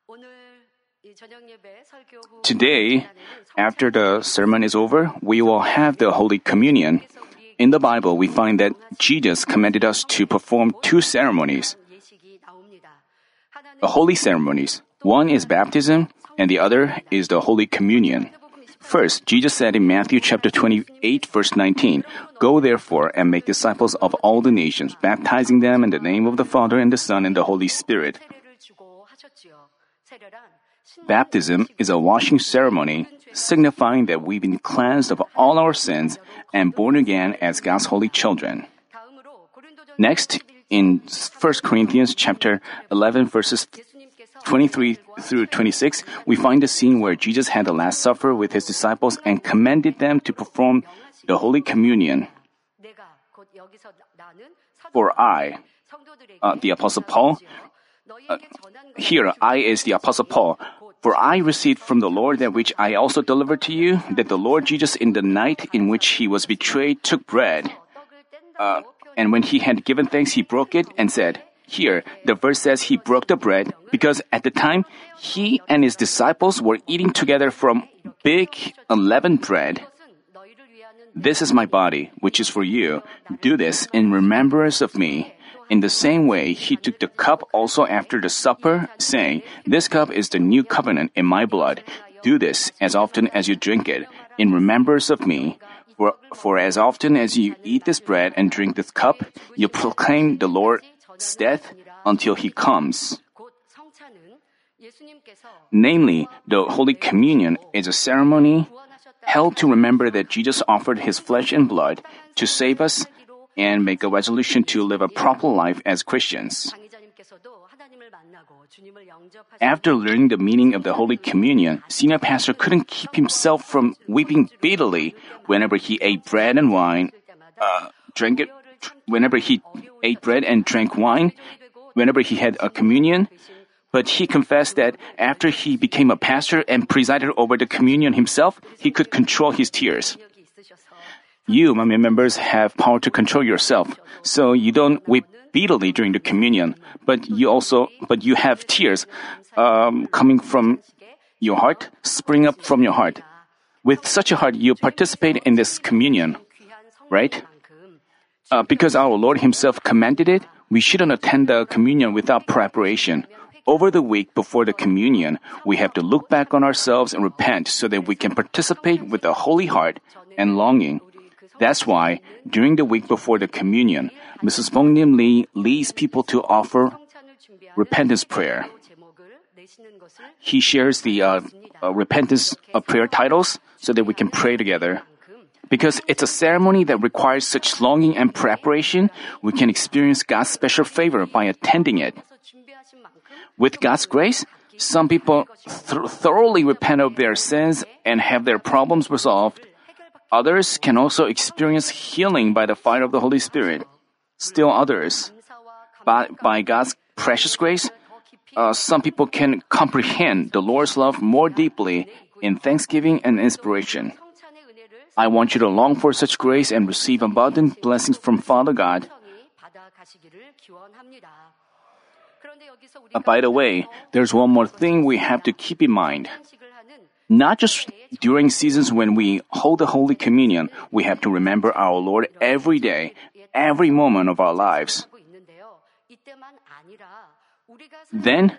Today, after the sermon is over, we will have the Holy Communion. In the Bible, we find that Jesus commanded us to perform two ceremonies, the holy ceremonies. One is baptism, and the other is the Holy Communion. First, Jesus said in Matthew chapter 28, verse 19, "Go therefore and make disciples of all the nations, baptizing them in the name of the Father and the Son and the Holy Spirit." Baptism is a washing ceremony, signifying that we've been cleansed of all our sins and born again as God's holy children. Next, in 1 Corinthians chapter 11, verses 23 through 26, we find a scene where Jesus had the Last Supper with his disciples and commanded them to perform the Holy Communion. For I, the Apostle Paul, here I is the Apostle Paul. For I received from the Lord that which I also delivered to you, that the Lord Jesus in the night in which he was betrayed took bread. And when he had given thanks, he broke it and said, here, the verse says he broke the bread because at the time, he and his disciples were eating together from big unleavened bread. This is my body, which is for you. Do this in remembrance of me. In the same way, he took the cup also after the supper, saying, "This cup is the new covenant in my blood. Do this as often as you drink it, in remembrance of me. For as often as you eat this bread and drink this cup, you proclaim the Lord's death until he comes." Namely, the Holy Communion is a ceremony held to remember that Jesus offered his flesh and blood to save us and make a resolution to live a proper life as Christians. After learning the meaning of the Holy Communion, Senior Pastor couldn't keep himself from weeping bitterly whenever he ate bread and wine, whenever he ate bread and drank wine, whenever he had a communion. But he confessed that after he became a pastor and presided over the communion himself, he could control his tears. You, my members, have power to control yourself, so you don't weep bitterly during the communion, but you have tears coming from your heart, spring up from your heart. With such a heart, you participate in this communion, right? Because our Lord himself commanded it, we shouldn't attend the communion without preparation. Over the week before the communion, we have to look back on ourselves and repent so that we can participate with a holy heart and longing. That's why, during the week before the communion, Mrs. Bongnim Lee leads people to offer repentance prayer. He shares the repentance prayer titles so that we can pray together. Because it's a ceremony that requires such longing and preparation, we can experience God's special favor by attending it. With God's grace, some people thoroughly repent of their sins and have their problems resolved. Others can also experience healing by the fire of the Holy Spirit. Still others, by God's precious grace, some people can comprehend the Lord's love more deeply in thanksgiving and inspiration. I want you to long for such grace and receive abundant blessings from Father God. By the way, there's one more thing we have to keep in mind. Not just during seasons when we hold the Holy Communion, we have to remember our Lord every day, every moment of our lives. Then,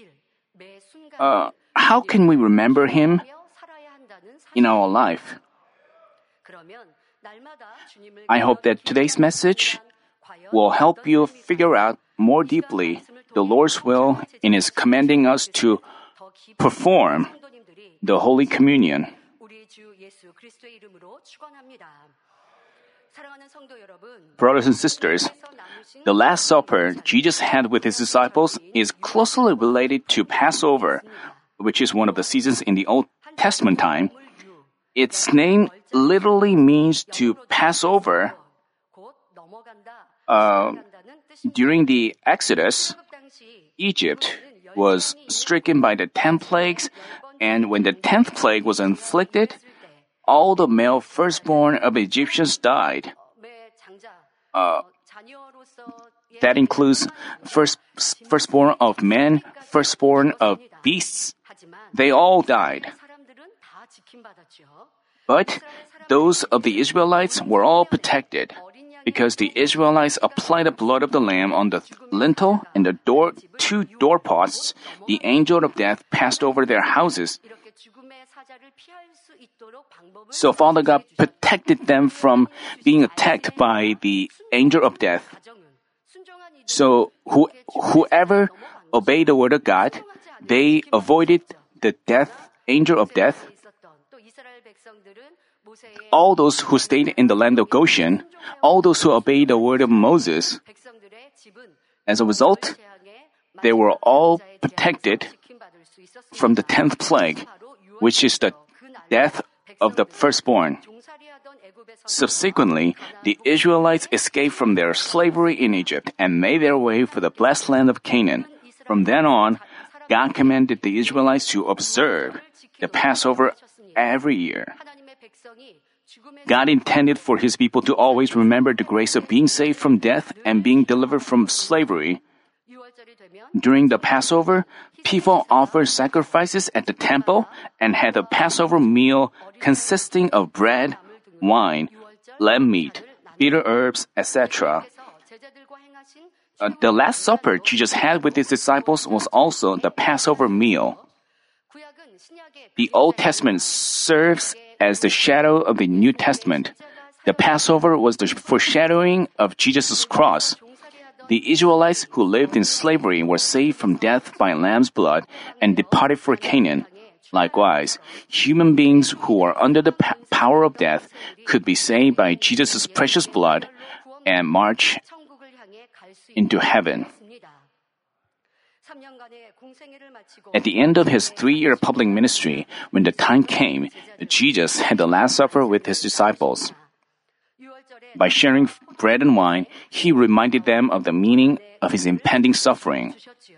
how can we remember Him in our life? I hope that today's message will help you figure out more deeply the Lord's will in His commanding us to perform the Holy Communion. Brothers and sisters, the Last Supper Jesus had with His disciples is closely related to Passover, which is one of the seasons in the Old Testament time. Its name literally means to pass over. During the Exodus, Egypt was stricken by the 10 plagues, and when the 10th plague was inflicted, all the male firstborn of Egyptians died. That includes firstborn of men, firstborn of beasts. They all died. But those of the Israelites were all protected, because the Israelites applied the blood of the lamb on the lintel and the two doorposts. The angel of death passed over their houses. So Father God protected them from being attacked by the angel of death. So whoever obeyed the word of God, they avoided the angel of death. All those who stayed in the land of Goshen, all those who obeyed the word of Moses, as a result, they were all protected from the 10th plague, which is the death of the firstborn. Subsequently, the Israelites escaped from their slavery in Egypt and made their way for the blessed land of Canaan. From then on, God commanded the Israelites to observe the Passover every year. God intended for His people to always remember the grace of being saved from death and being delivered from slavery. During the Passover, people offered sacrifices at the temple and had a Passover meal consisting of bread, wine, lamb meat, bitter herbs, etc. The Last Supper Jesus had with His disciples was also the Passover meal. The Old Testament serves as the shadow of the New Testament. The Passover was the foreshadowing of Jesus' cross. The Israelites who lived in slavery were saved from death by lamb's blood and departed for Canaan. Likewise, human beings who are under the power of death could be saved by Jesus' precious blood and march into heaven. At the end of His 3-year public ministry, when the time came, Jesus had the Last Supper with His disciples. By sharing bread and wine, He reminded them of the meaning of His impending suffering.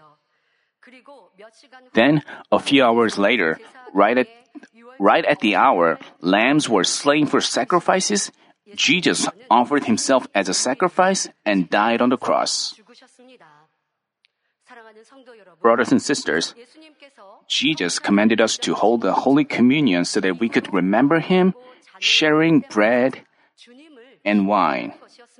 Then, a few hours later, right at the hour lambs were slain for sacrifices, Jesus offered Himself as a sacrifice and died on the cross. Brothers and sisters, Jesus commanded us to hold the Holy Communion so that we could remember Him, sharing bread and wine.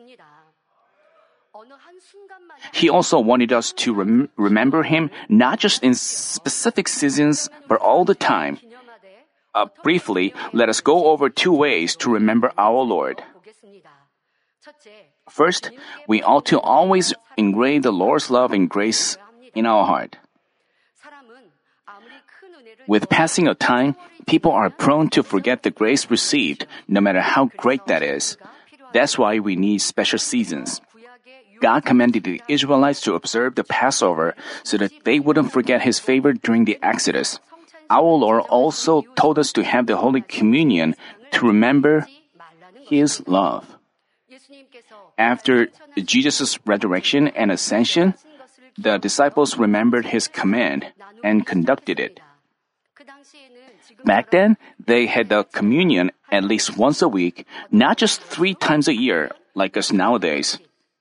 He also wanted us to remember Him not just in specific seasons, but all the time. Briefly, let us go over 2 ways to remember our Lord. First, we ought to always engrave the Lord's love and grace in our heart. With passing of time, people are prone to forget the grace received, no matter how great that is. That's why we need special seasons. God commanded the Israelites to observe the Passover so that they wouldn't forget His favor during the Exodus. Our Lord also told us to have the Holy Communion to remember His love. After Jesus' resurrection and ascension, the disciples remembered His command and conducted it. Back then, they had the communion at least once a week, not just 3 times a year like us nowadays.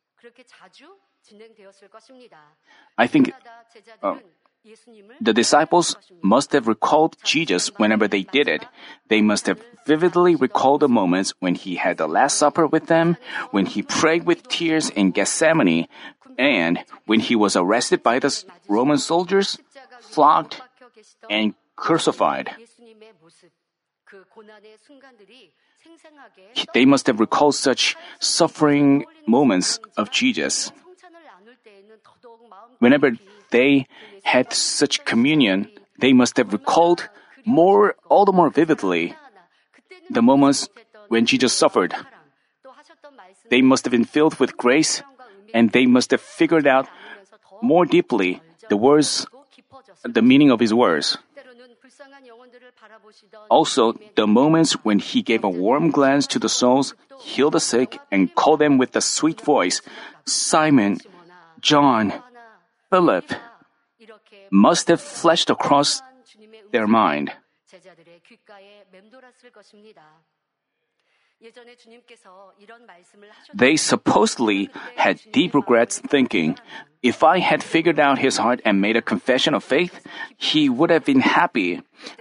I think the disciples must have recalled Jesus whenever they did it. They must have vividly recalled the moments when He had the Last Supper with them, when He prayed with tears in Gethsemane, and when He was arrested by the Roman soldiers, flogged, and crucified. They must have recalled such suffering moments of Jesus. Whenever they had such communion, they must have recalled all the more vividly the moments when Jesus suffered. They must have been filled with grace, and they must have figured out more deeply the meaning of His words. Also, the moments when He gave a warm glance to the souls, healed the sick, and called them with a sweet voice, Simon, John, Philip, must have flashed across their mind. They supposedly had deep regrets, thinking, if I had figured out his heart and made a confession of faith, he would have been happy.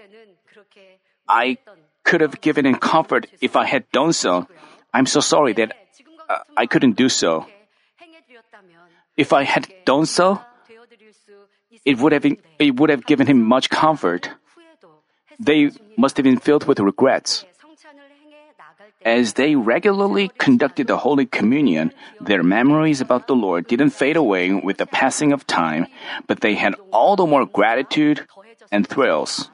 I could have given him comfort if I had done so. I'm so sorry that I couldn't do so. If I had done so, it would have given him much comfort. They must have been filled with regrets. As they regularly conducted the Holy Communion, their memories about the Lord didn't fade away with the passing of time, but they had all the more gratitude and thrills.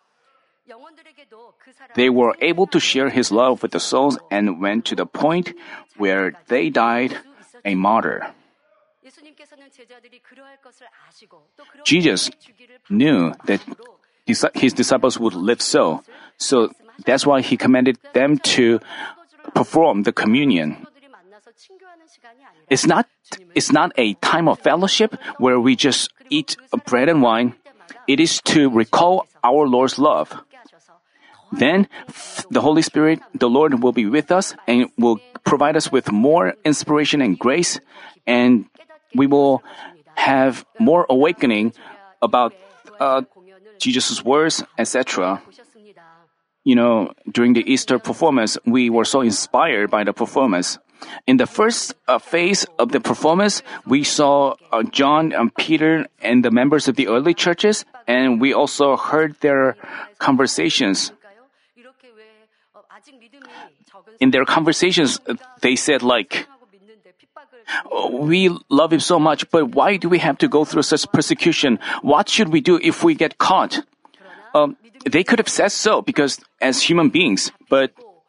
They were able to share His love with the souls and went to the point where they died a martyr. Jesus knew that His disciples would live so that's why He commanded them to perform the communion. It's not a time of fellowship where we just eat bread and wine. It is to recall our Lord's love. Then, the Holy Spirit, the Lord, will be with us and will provide us with more inspiration and grace, and we will have more awakening about Jesus' words, etc. During the Easter performance, we were so inspired by the performance. In the first phase of the performance, we saw John and Peter and the members of the early churches, and we also heard their conversations. In their conversations, they said we love Him so much, but why do we have to go through such persecution? What should we do if we get caught? They could have said so because as human beings, but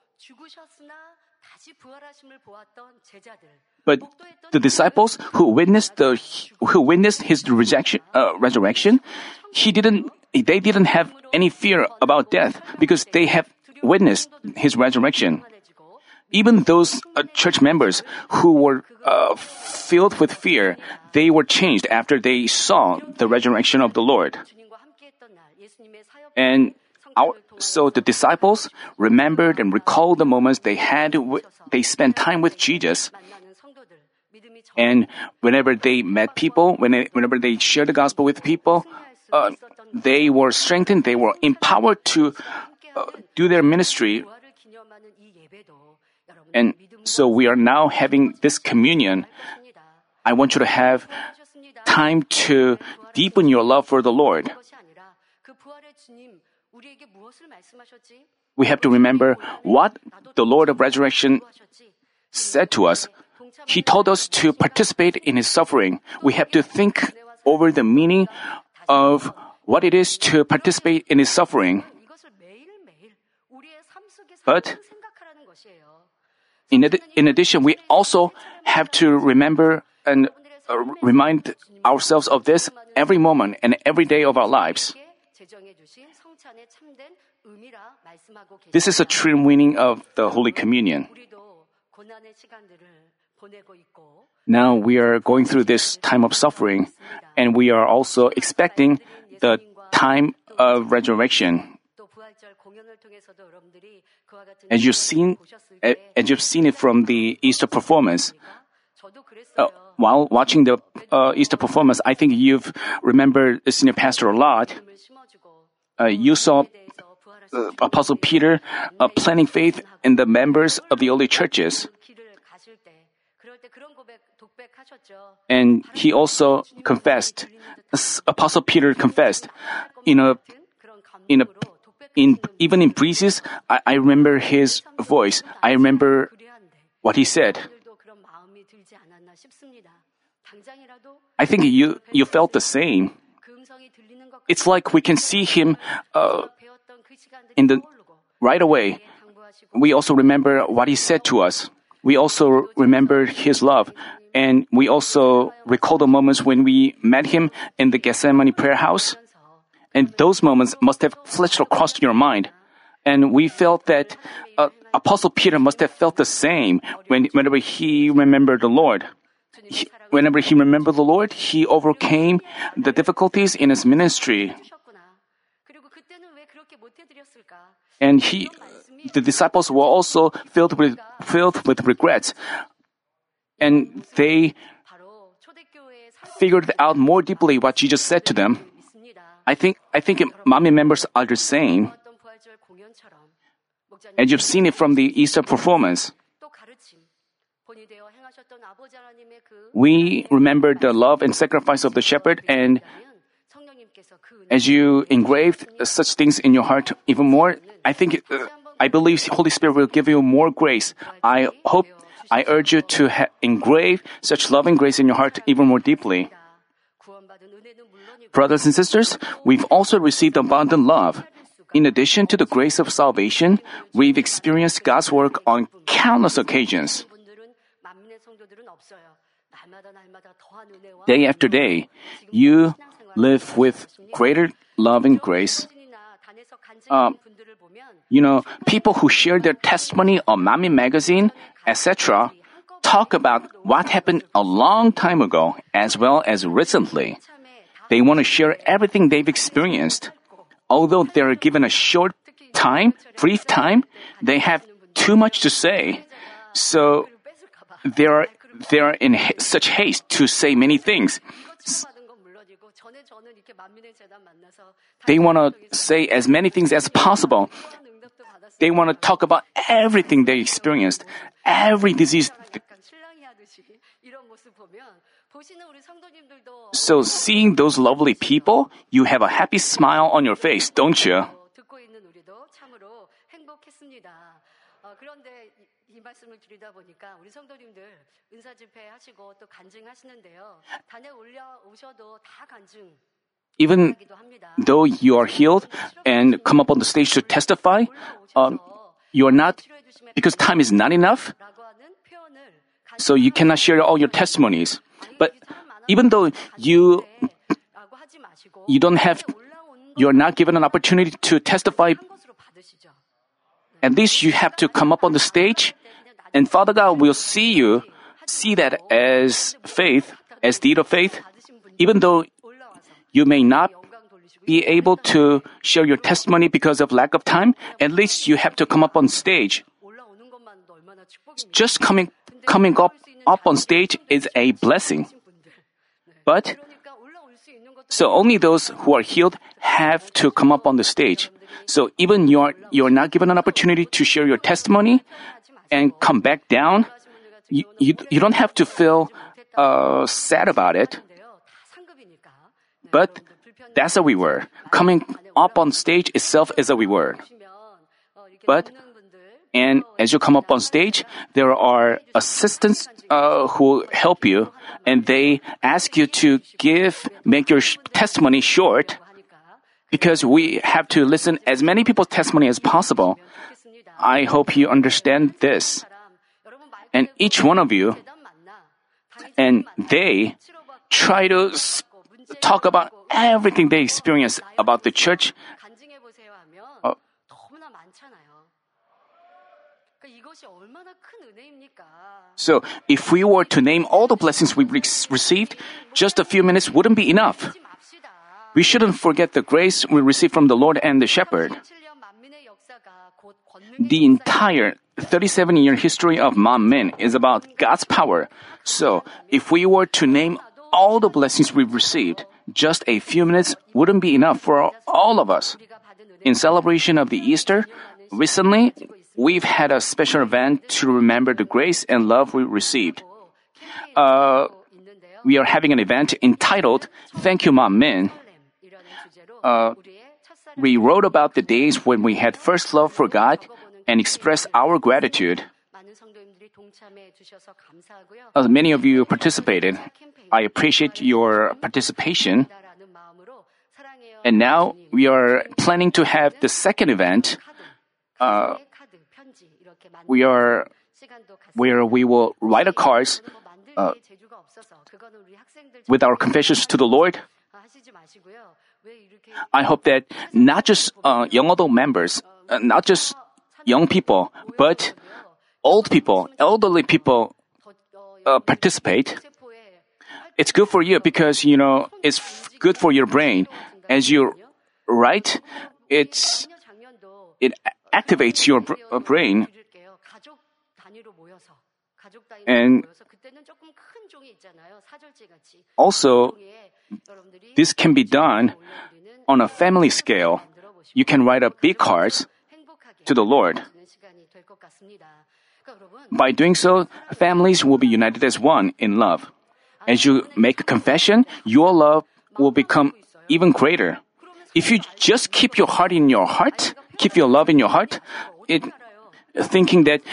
the disciples who witnessed His resurrection, they didn't have any fear about death because they have witnessed His resurrection. Even those church members who were filled with fear, they were changed after they saw the resurrection of the Lord. And so the disciples remembered and recalled the moments they spent time with Jesus. And whenever they met people, whenever they shared the gospel with people, they were strengthened, they were empowered to do their ministry. And so we are now having this communion. I want you to have time to deepen your love for the Lord. We have to remember what the Lord of Resurrection said to us. He told us to participate in His suffering. We have to think over the meaning of what it is to participate in His suffering. But in addition, we also have to remember and remind ourselves of this every moment and every day of our lives. This is a true meaning of the Holy Communion. Now we are going through this time of suffering, and we are also expecting the time of resurrection. As you've seen it from the Easter performance, while watching the Easter performance, I think you've remembered the senior pastor a lot. You saw Apostle Peter planting faith in the members of the early churches. And he also confessed. Apostle Peter confessed. Even in breezes, I remember his voice. I remember what he said. I think you felt the same. It's like we can see him right away. We also remember what he said to us. We also remember his love. And we also recall the moments when we met him in the Gethsemane prayer house. And those moments must have flashed across your mind. And we felt that Apostle Peter must have felt the same whenever he remembered the Lord. Whenever he remembered the Lord, he overcame the difficulties in his ministry. And the disciples were also filled with regrets. And they figured out more deeply what Jesus said to them. I think Mommy members are the same. And you've seen it from the Easter performance. We remember the love and sacrifice of the shepherd, and as you engraved such things in your heart even more, I believe Holy Spirit will give you more grace. I urge you to engrave such loving grace in your heart even more deeply. Brothers and sisters, we've also received abundant love. In addition to the grace of salvation, we've experienced God's work on countless occasions. Day after day, you live with greater love and grace. People who share their testimony on Mommy Magazine, etc., talk about what happened a long time ago as well as recently. They want to share everything they've experienced. Although they're given a brief time, they have too much to say. So they are in such haste to say many things. They want to say as many things as possible. They want to talk about everything they experienced, every disease. So seeing those lovely people, you have a happy smile on your face, don't you? Even though you are healed and come up on the stage to testify, you are not, because time is not enough, so you cannot share all your testimonies. But even though you are not given an opportunity to testify, at least you have to come up on the stage, and Father God will see that as faith, as deed of faith. Even though you may not be able to share your testimony because of lack of time, at least you have to come up on stage. Just coming up on stage is a blessing. But so only those who are healed have to come up on the stage. So even you're not given an opportunity to share your testimony and come back down, you don't have to feel sad about it. But that's a reward. Coming up on stage itself is a reward. And as you come up on stage, there are assistants who help you, and they ask you to make your testimony short, because we have to listen as many people's testimony as possible. I hope you understand this. And each one of you, and they try to talk about everything they experience about the church. So if we were to name all the blessings we've received, just a few minutes wouldn't be enough. We shouldn't forget the grace we received from the Lord and the Shepherd. The entire 37-year history of Manmin is about God's power. So if we were to name all the blessings we've received, just a few minutes wouldn't be enough for all of us. In celebration of the Easter, recently, we've had a special event to remember the grace and love we received. We are having an event entitled Thank You, Manmin. We wrote about the days when we had first love for God and expressed our gratitude. Many of you participated. I appreciate your participation. And now we are planning to have the second event. Where we will write a cards with our confessions to the Lord. I hope that not just young adult members, not just young people, but old people, elderly people participate. It's good for you because, it's good for your brain. As you write, it's it activates your brain. And also, this can be done on a family scale. You can write up big cards to the Lord. By doing so, families will be united as one in love. As you make a confession, your love will become even greater. If you just keep your heart in your heart, keep your love in your heart, thinking that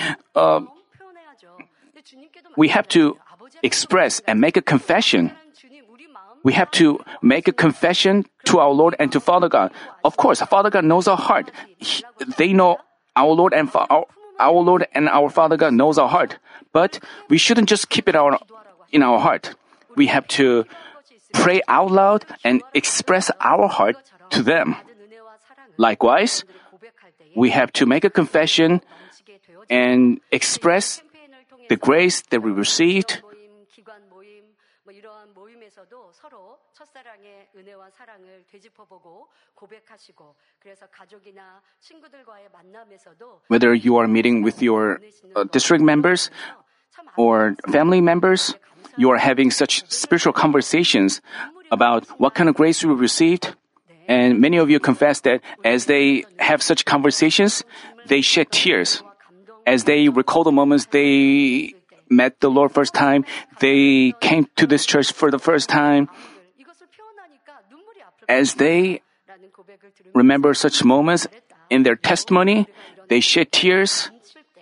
we have to express and make a confession. We have to make a confession to our Lord and to Father God. Of course, Father God knows our heart. They know our Lord and our Lord and our Father God knows our heart. But we shouldn't just keep it in our heart. We have to pray out loud and express our heart to them. Likewise, we have to make a confession and express the grace that we received. Whether you are meeting with your district members or family members, you are having such spiritual conversations about what kind of grace you received. And many of you confess that as they have such conversations, they shed tears. As they recall the moments they met the Lord first time, they came to this church for the first time. As they remember such moments in their testimony, they shed tears.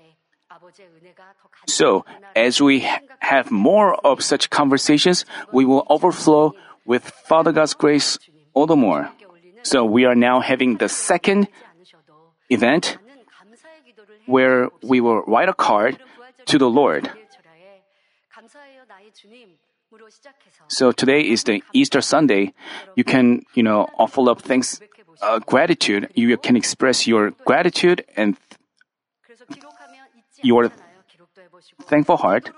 So, as we have more of such conversations, we will overflow with Father God's grace all the more. So, we are now having the second event where we will write a card to the Lord. So today is the Easter Sunday. You can, offer up thanks, gratitude. You can express your gratitude and your thankful heart.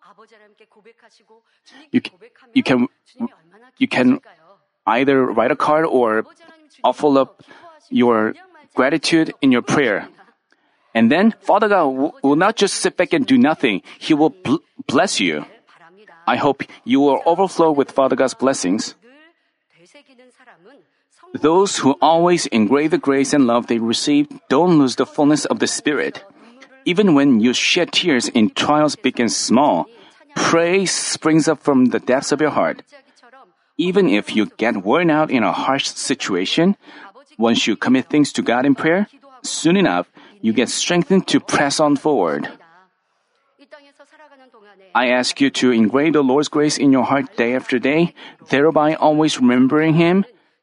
You can either write a card or offer up your gratitude in your prayer. And then Father God will not just sit back and do nothing. He will bless you. I hope you will overflow with Father God's blessings. Those who always engrave the grace and love they receive don't lose the fullness of the Spirit. Even when you shed tears in trials big and small, praise springs up from the depths of your heart. Even if you get worn out in a harsh situation, once you commit things to God in prayer, soon enough, you get strengthened to press on forward. I ask you to engrave the Lord's grace in your heart day after day, thereby always remembering Him.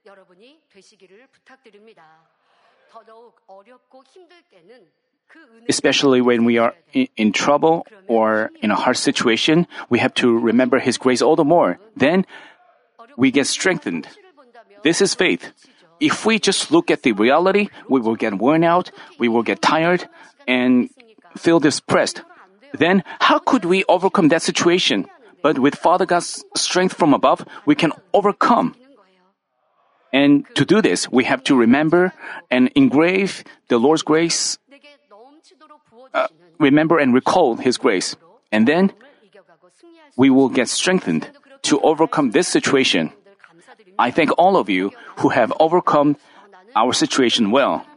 Especially when we are in trouble or in a hard situation, we have to remember His grace all the more. Then we get strengthened. This is faith. If we just look at the reality, we will get worn out, we will get tired, and feel depressed. Then, how could we overcome that situation? But with Father God's strength from above, we can overcome. And to do this, we have to remember and engrave the Lord's grace, remember and recall His grace. And then, we will get strengthened to overcome this situation. I thank all of you who have overcome our situation well.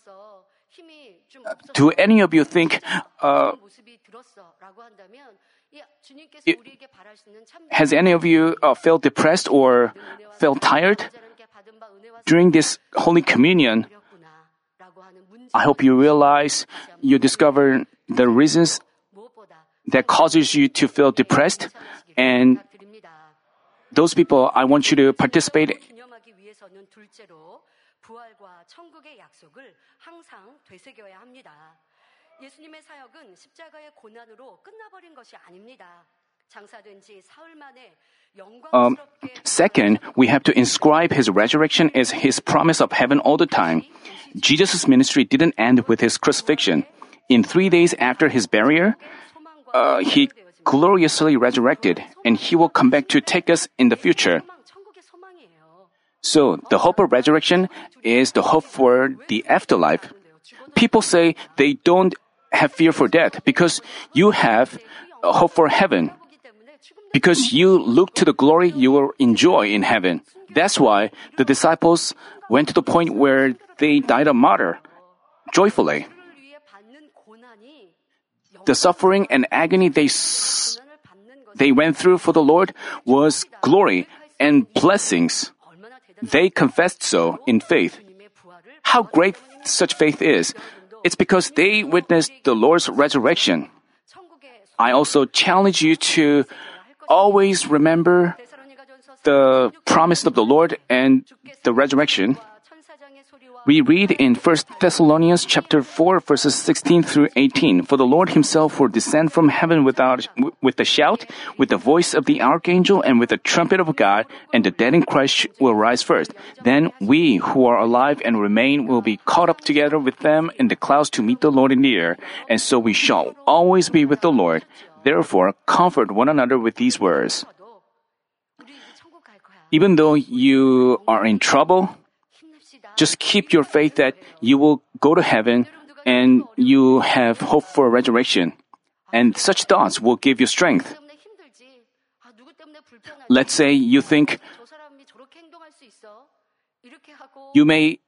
Do any of you think, has any of you felt depressed or felt tired? During this Holy Communion, I hope you realize, you discover the reasons that causes you to feel depressed, and those people, I want you to participate. Second, we have to inscribe His resurrection as His promise of heaven all the time. Jesus' ministry didn't end with His crucifixion. In 3 days after His burial, He gloriously resurrected, and He will come back to take us in the future. So, the hope of resurrection is the hope for the afterlife. people say they don't have fear for death because you have hope for heaven. Because you look to the glory you will enjoy in heaven. That's why the disciples went to the point where they died a martyr joyfully. The suffering and agony they went through for the Lord was glory and blessings. They confessed so in faith. How great such faith is! It's because they witnessed the Lord's resurrection. I also challenge you to always remember the promise of the Lord and the resurrection. We read in 1 Thessalonians chapter 4 verses 16 through 18, "For the Lord himself will descend from heaven with a shout, with the voice of the archangel, and with the trumpet of God, and the dead in Christ will rise first. Then we who are alive and remain will be caught up together with them in the clouds to meet the Lord in the air, and so we shall always be with the Lord. Therefore, comfort one another with these words." Even though you are in trouble, just keep your faith that you will go to heaven and you have hope for resurrection. And such thoughts will give you strength. Let's say you think you may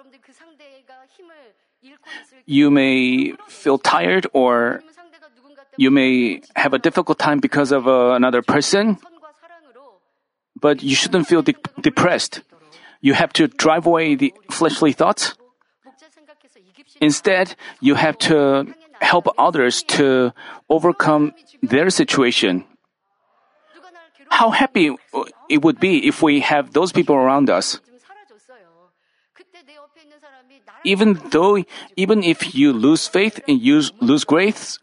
feel tired or you may have a difficult time because of another person, but you shouldn't feel depressed. You have to drive away the fleshly thoughts. Instead, you have to help others to overcome their situation. How happy it would be if we have those people around us. Even if you lose faith and you lose grace,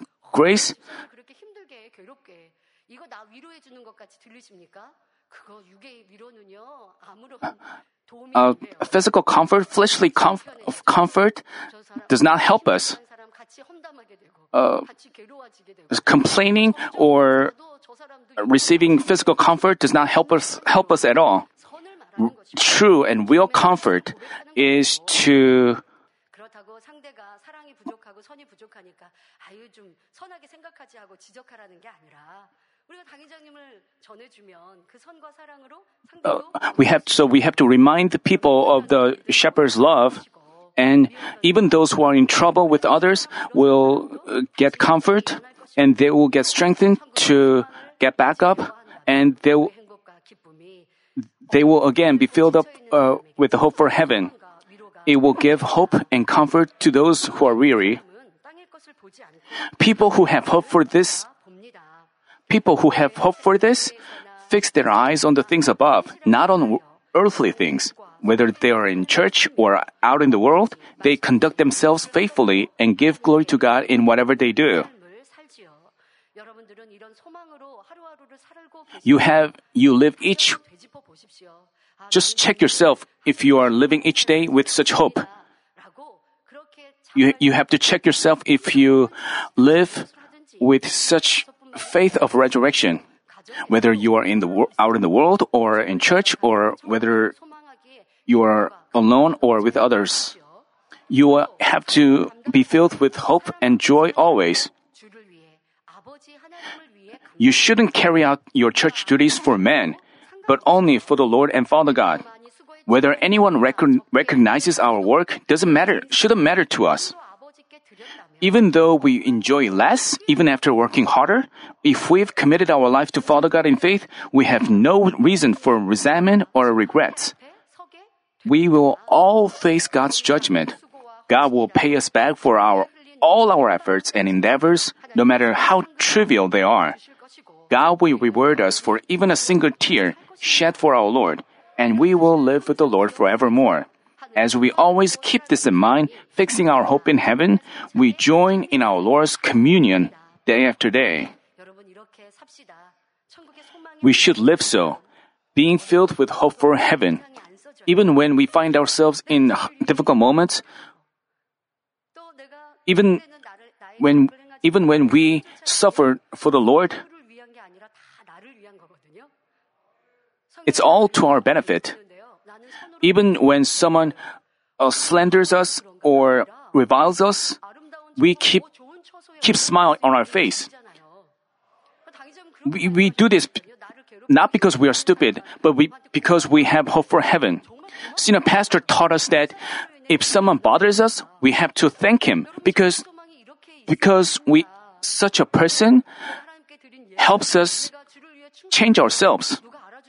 physical comfort, fleshly comfort does not help us. Complaining or receiving physical comfort does not help us at all. True and real comfort is to we have to remind the people of the shepherd's love, and even those who are in trouble with others will get comfort, and they will get strengthened to get back up, and they will again be filled up with the hope for heaven. It will give hope and comfort to those who are weary. People who have hope for this fix their eyes on the things above, not on earthly things. Whether they are in church or out in the world, they conduct themselves faithfully and give glory to God in whatever they do. Just check yourself if you are living each day with such hope. You have to check yourself if you live with such faith of resurrection. Whether you are out in the world or in church, or whether you are alone or with others, you have to be filled with hope and joy always. You shouldn't carry out your church duties for men, but only for the Lord and Father God. Whether anyone recognizes our work shouldn't matter to us. Even though we enjoy less, even after working harder, if we've committed our life to Father God in faith, we have no reason for resentment or regrets. We will all face God's judgment. God will pay us back for all our efforts and endeavors, no matter how trivial they are. God will reward us for even a single tear shed for our Lord, and we will live with the Lord forevermore. As we always keep this in mind, fixing our hope in heaven, we join in our Lord's communion day after day. We should live so, being filled with hope for heaven. Even when we find ourselves in difficult moments, even when we suffer for the Lord, it's all to our benefit. Even when someone slanders us or reviles us, we keep smile on our face. We do this not because we are stupid, but because we have hope for heaven. Senior pastor taught us that if someone bothers us, we have to thank him because such a person helps us change ourselves.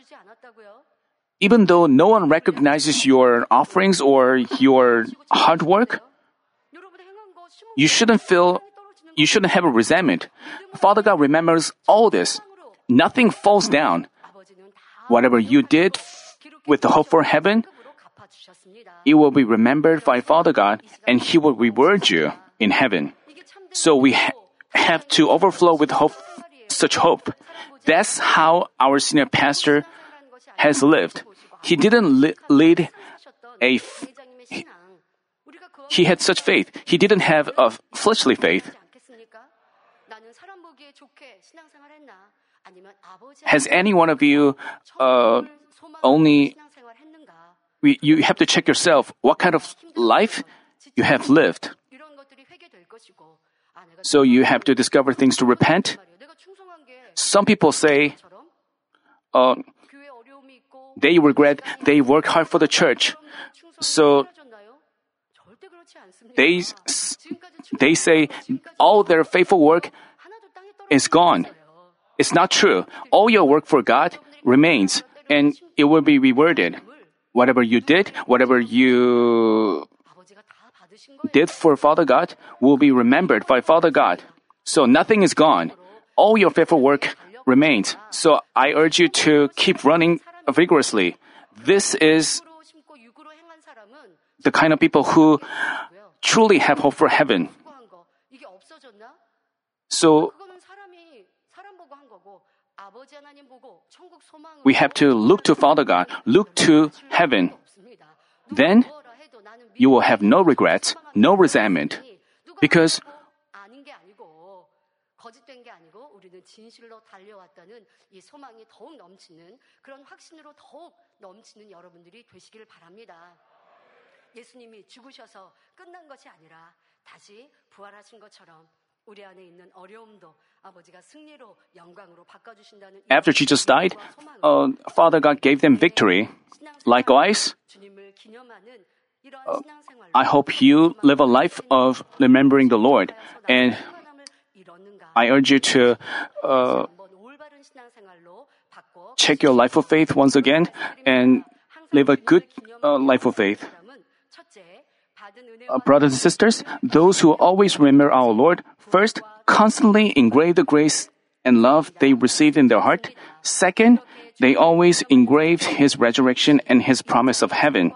Even though no one recognizes your offerings or your hard work, you shouldn't have a resentment. Father God remembers all this. Nothing falls down. Whatever you did with the hope for heaven, it will be remembered by Father God and He will reward you in heaven. So we have to overflow with hope, such hope. That's how our senior pastor has lived. He didn't lead he had such faith. He didn't have a fleshly faith. Has any one of you you have to check yourself what kind of life you have lived. So you have to discover things to repent. Some people say they regret they work hard for the church. So they say all their faithful work is gone. It's not true. All your work for God remains and it will be rewarded. Whatever you did for Father God will be remembered by Father God. So nothing is gone. All your faithful work remains. So I urge you to keep running vigorously. This is the kind of people who truly have hope for heaven. So we have to look to Father God, look to heaven. Then you will have no regrets, no resentment. Because 예수님이 죽으셔서 끝난 것이 아니라 다시 부활하신 것처럼 우리 안에 있는 어려움도 아버지가 승리로 영광으로 바꿔주신다는. After Jesus died, Father God gave them victory. Likewise, I hope you live a life of remembering the Lord, and I urge you to check your life of faith once again and live a good life of faith. Brothers and sisters, those who always remember our Lord, first, constantly engrave the grace and love they received in their heart. Second, they always engrave His resurrection and His promise of heaven.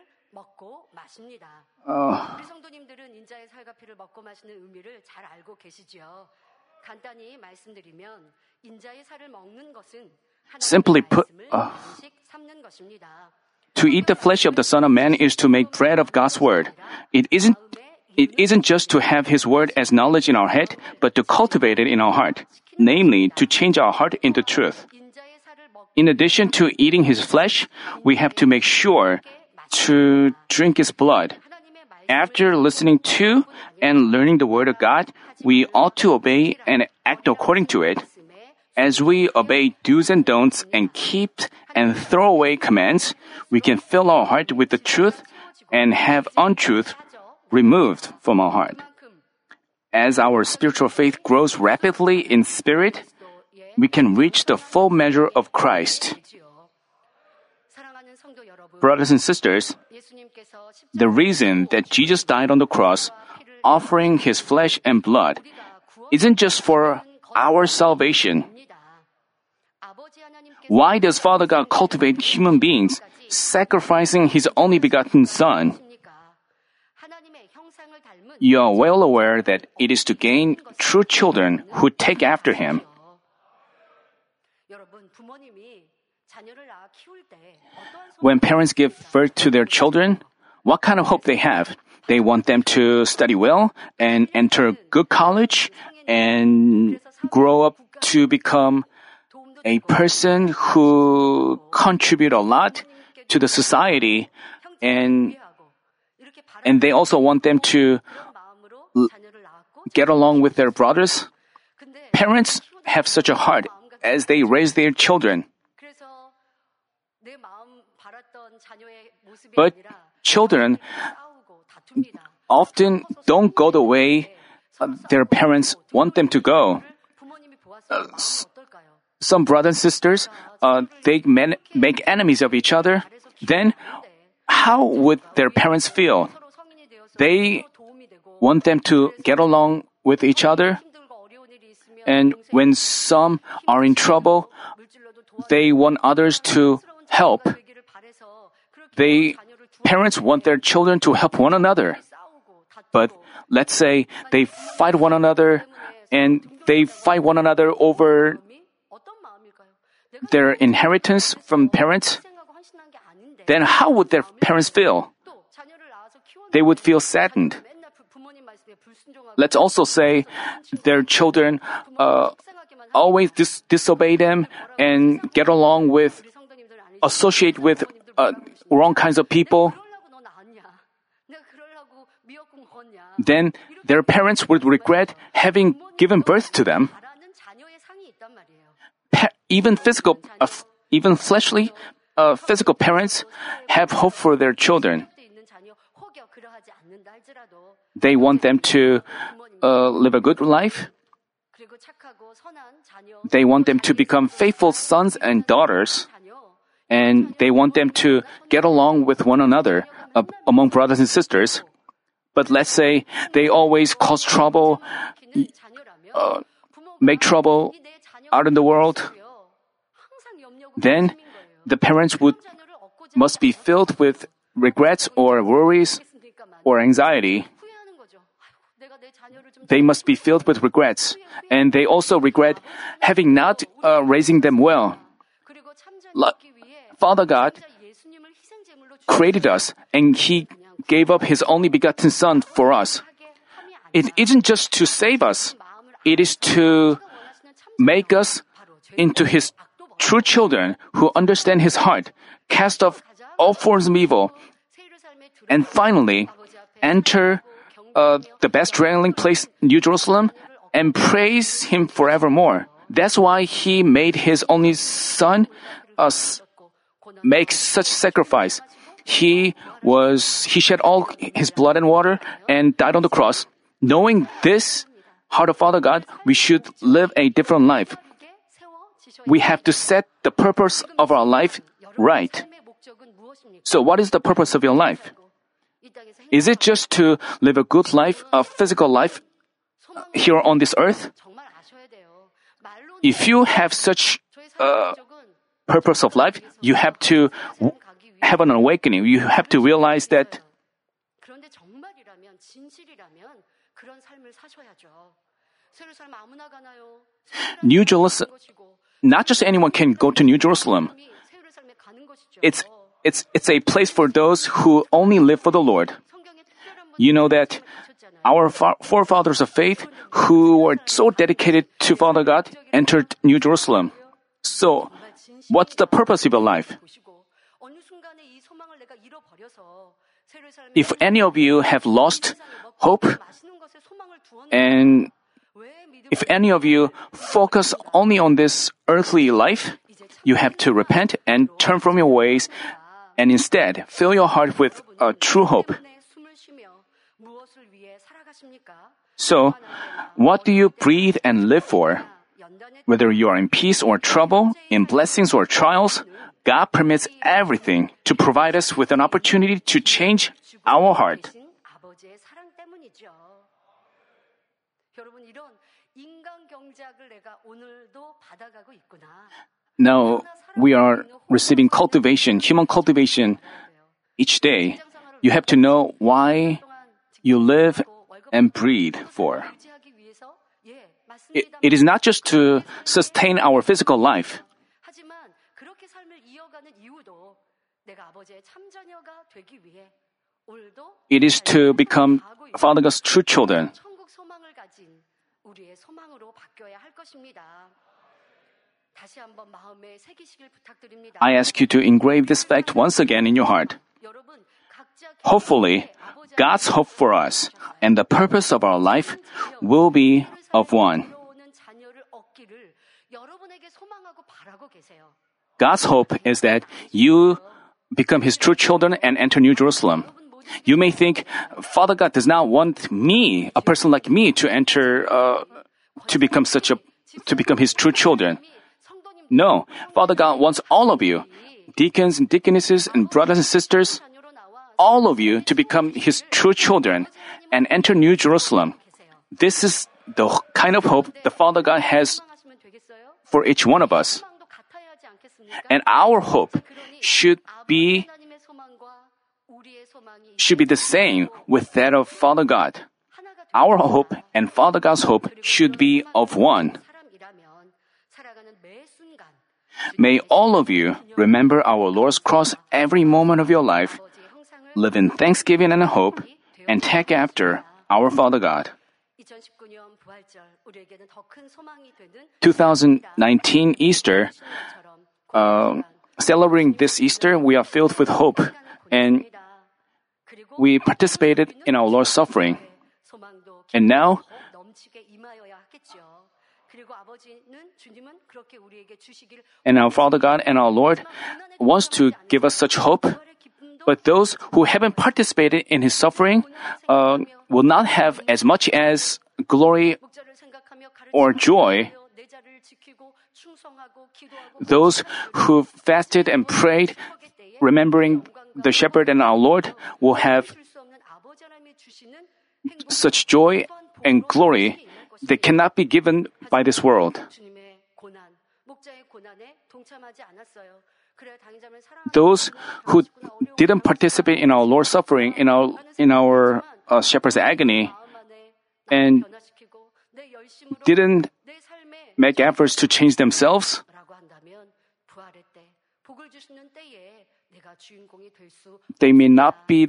Simply put, to eat the flesh of the Son of Man is to make bread of God's Word. It isn't just to have His Word as knowledge in our head, but to cultivate it in our heart, namely, to change our heart into truth. In addition to eating His flesh, we have to make sure to drink His blood. After listening to and learning the Word of God, we ought to obey and act according to it. As we obey do's and don'ts and keep and throw away commands, we can fill our heart with the truth and have untruth removed from our heart. As our spiritual faith grows rapidly in spirit, we can reach the full measure of Christ. Brothers and sisters, the reason that Jesus died on the cross, offering His flesh and blood, isn't just for our salvation. Why does Father God cultivate human beings, sacrificing His only begotten Son? You are well aware that it is to gain true children who take after Him. When parents give birth to their children, what kind of hope they have? They want them to study well and enter good college and grow up to become a person who contribute a lot to the society and and they also want them to get along with their brothers. Parents have such a heart as they raise their children. But children often don't go the way their parents want them to go. Some brothers and sisters, they make enemies of each other. Then, how would their parents feel? They want them to get along with each other. And when some are in trouble, they want others to help. Parents want their children to help one another. But let's say they fight one another and they fight one another over their inheritance from parents. Then how would their parents feel? They would feel saddened. Let's also say their children always disobey them and get along with, associate with wrong kinds of people. Then their parents would regret having given birth to them. Even fleshly, physical parents have hope for their children. They want them to live a good life. They want them to become faithful sons and daughters. And they want them to get along with one another among brothers and sisters. But let's say they always cause trouble, make trouble out in the world. Then the parents must be filled with regrets or worries or anxiety. They must be filled with regrets. And they also regret having not raising them well. Father God created us and He gave up His only begotten Son for us. It isn't just to save us. It is to make us into His true children who understand His heart, cast off all forms of evil, and finally enter the best dwelling place, New Jerusalem, and praise Him forevermore. That's why He made His only Son make such sacrifice. He shed all His blood and water and died on the cross. Knowing this heart of Father God, we should live a different life. We have to set the purpose of our life right. So what is the purpose of your life? Is it just to live a good life, a physical life here on this earth? If you have such purpose of life, you have to have an awakening. You have to realize that New Jerusalem, not just anyone can go to New Jerusalem. It's a place for those who only live for the Lord. You know that our forefathers of faith, who were so dedicated to Father God, entered New Jerusalem. So, what's the purpose of your life? If any of you have lost hope, and if any of you focus only on this earthly life, you have to repent and turn from your ways and instead fill your heart with a true hope. So, what do you breathe and live for? Whether you are in peace or trouble, in blessings or trials, God permits everything to provide us with an opportunity to change our heart. Now, we are receiving cultivation, human cultivation each day. You have to know why you live and breathe for. It is not just to sustain our physical life. It is to become Father God's true children. 다시 한번 마음에 새기시길 부탁드립니다. I ask you to engrave this fact once again in your heart. 여러분, 각자 Hopefully, God's hope for us and the purpose of our life will be of one. 들어오는 자녀를 얻기를 여러분에게 소망하고 바라고 계세요. God's hope is that you become His true children and enter New Jerusalem. You may think, Father God does not want me, a person like me, to enter, to become His true children. No, Father God wants all of you, deacons and deaconesses and brothers and sisters, all of you to become His true children and enter New Jerusalem. This is the kind of hope the Father God has for each one of us. And our hope should be the same with that of Father God. Our hope and Father God's hope should be of one. May all of you remember our Lord's cross every moment of your life, live in thanksgiving and hope, and take after our Father God. 2019 Easter, celebrating this Easter, we are filled with hope, and we participated in our Lord's suffering. And now, and our Father God and our Lord wants to give us such hope, but those who haven't participated in His suffering will not have as much as glory or joy. Those who fasted and prayed, remembering the shepherd and our Lord, will have such joy and glory that cannot be given by this world. Those who didn't participate in our Lord's suffering, in our shepherd's agony, and didn't make efforts to change themselves, they may not be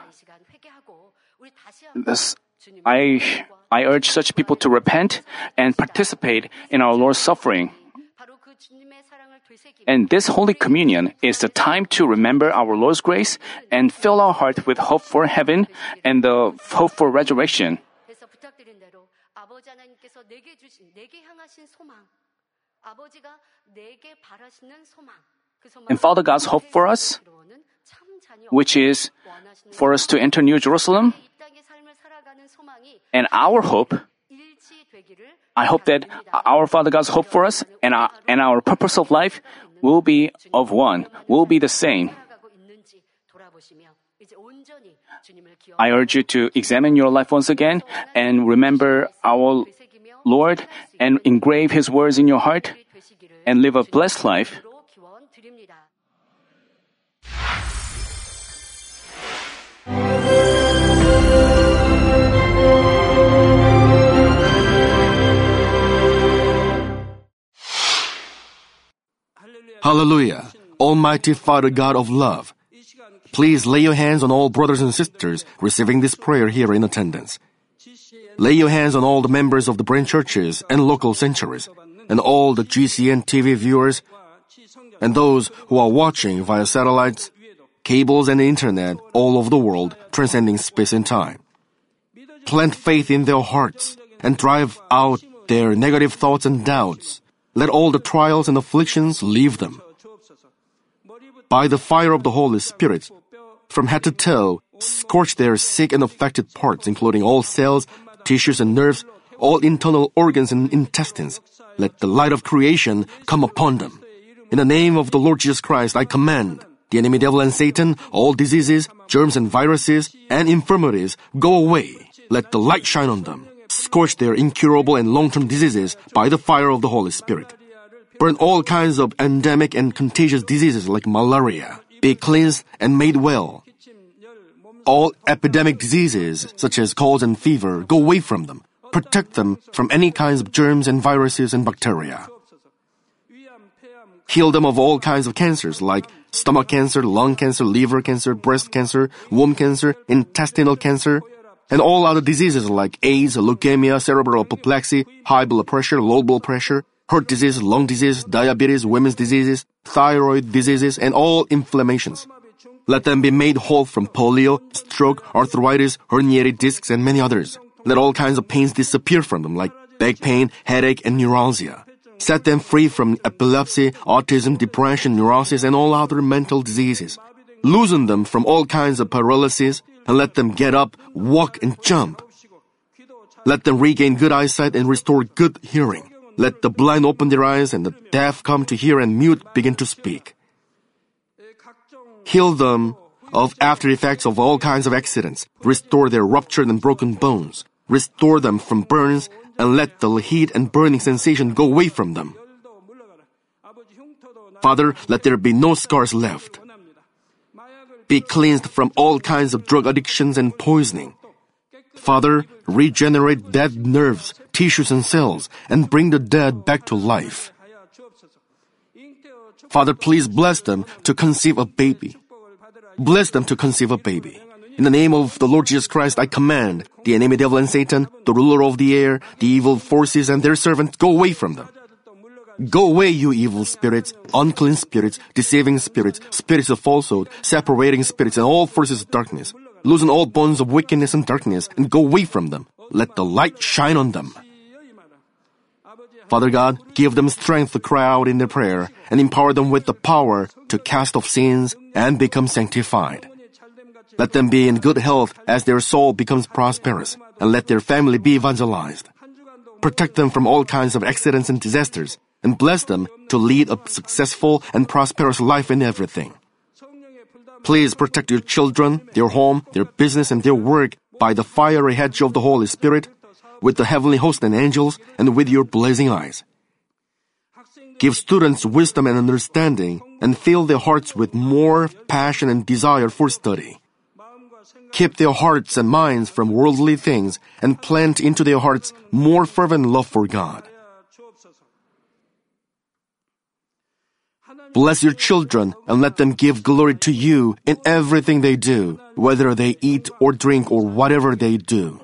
I urge such people to repent and participate in our Lord's suffering. And this Holy Communion is the time to remember our Lord's grace and fill our heart with hope for heaven and the hope for resurrection. And Father God's hope for us, which is for us to enter New Jerusalem, and our hope, I hope that our Father God's hope for us and our purpose of life will be of one, will be the same. I urge you to examine your life once again and remember our Lord and engrave His words in your heart and live a blessed life. Hallelujah! Almighty Father God of love, please lay your hands on all brothers and sisters receiving this prayer here in attendance. Lay your hands on all the members of the branch churches and local sanctuaries, and all the GCN TV viewers, and those who are watching via satellites, cables, and internet all over the world, transcending space and time. Plant faith in their hearts and drive out their negative thoughts and doubts. Let all the trials and afflictions leave them. By the fire of the Holy Spirit, from head to toe, scorch their sick and affected parts, including all cells, tissues and nerves, all internal organs and intestines. Let the light of creation come upon them. In the name of the Lord Jesus Christ, I command the enemy devil and Satan, all diseases, germs and viruses, and infirmities, go away. Let the light shine on them. Scorch their incurable and long-term diseases by the fire of the Holy Spirit. Burn all kinds of endemic and contagious diseases like malaria. Be cleansed and made well. All epidemic diseases, such as colds and fever, go away from them. Protect them from any kinds of germs and viruses and bacteria. Heal them of all kinds of cancers like stomach cancer, lung cancer, liver cancer, breast cancer, womb cancer, intestinal cancer, and all other diseases like AIDS, leukemia, cerebral apoplexy, high blood pressure, low blood pressure, heart disease, lung disease, diabetes, women's diseases, thyroid diseases, and all inflammations. Let them be made whole from polio, stroke, arthritis, herniated discs, and many others. Let all kinds of pains disappear from them, like back pain, headache, and neuralgia. Set them free from epilepsy, autism, depression, neurosis, and all other mental diseases. Loosen them from all kinds of paralysis, and let them get up, walk, and jump. Let them regain good eyesight and restore good hearing. Let the blind open their eyes and the deaf come to hear and mute begin to speak. Heal them of after effects of all kinds of accidents. Restore their ruptured and broken bones. Restore them from burns and let the heat and burning sensation go away from them. Father, let there be no scars left. Be cleansed from all kinds of drug addictions and poisoning. Father, regenerate dead nerves, tissues, and cells, and bring the dead back to life. Father, please bless them to conceive a baby. Bless them to conceive a baby. In the name of the Lord Jesus Christ, I command the enemy devil and Satan, the ruler of the air, the evil forces, and their servants, go away from them. Go away, you evil spirits, unclean spirits, deceiving spirits, spirits of falsehood, separating spirits, and all forces of darkness. Loosen all bonds of wickedness and darkness, and go away from them. Let the light shine on them. Father God, give them strength to cry out in their prayer, and empower them with the power to cast off sins and become sanctified. Let them be in good health as their soul becomes prosperous, and let their family be evangelized. Protect them from all kinds of accidents and disasters, and bless them to lead a successful and prosperous life in everything. Please protect your children, their home, their business, and their work by the fiery hedge of the Holy Spirit, with the heavenly host and angels, and with your blazing eyes. Give students wisdom and understanding, and fill their hearts with more passion and desire for study. Keep their hearts and minds from worldly things, and plant into their hearts more fervent love for God. Bless your children and let them give glory to you in everything they do, whether they eat or drink or whatever they do.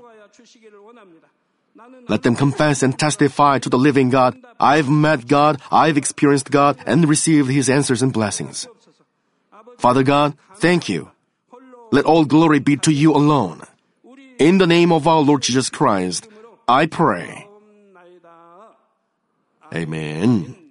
Let them confess and testify to the living God, I've met God, I've experienced God, and received His answers and blessings. Father God, thank you. Let all glory be to you alone. In the name of our Lord Jesus Christ, I pray. Amen.